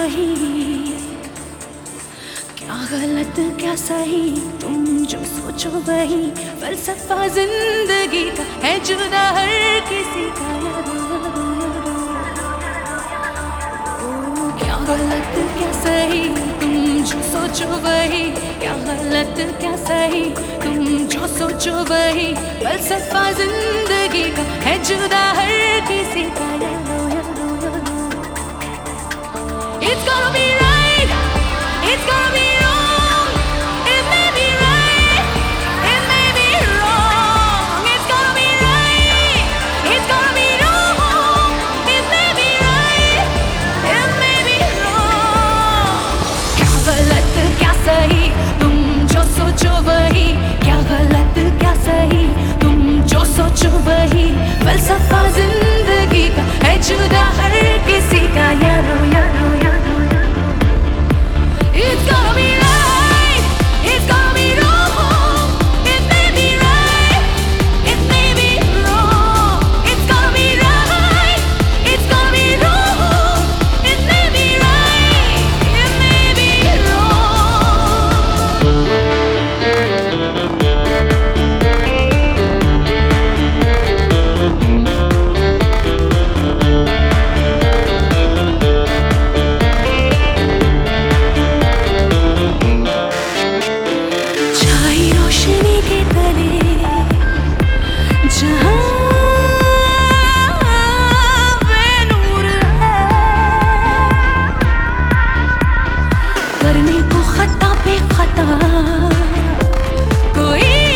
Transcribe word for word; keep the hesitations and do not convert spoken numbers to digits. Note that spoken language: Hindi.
वही, क्या गलत क्या सही, तुम जो सोचो वही। फलसफा जिंदगी का है जुदा हर किसी का। ओ, क्या गलत क्या सही, तुम जो सोचो वही। क्या गलत क्या सही, तुम जो सोचो वही। फलसफा जिंदगी का है जुदा हर किसी का। It's gonna be right, it's gonna be wrong. It may be right, it may be wrong. It's gonna be right, it's gonna be wrong. It may be right, it may be wrong. क्या गलत क्या सही, तुम जो सोचो वही। क्या गलत क्या सही, तुम जो सोचो वही। फलसफा जिंदगी का है जुदा हर किसी का। यारो यारो यारो It's gonna be right, it's gonna be wrong. It may be right, it may be wrong. It's gonna be right, it's gonna be wrong. It may be right, it may be करने को खता पे खता कोई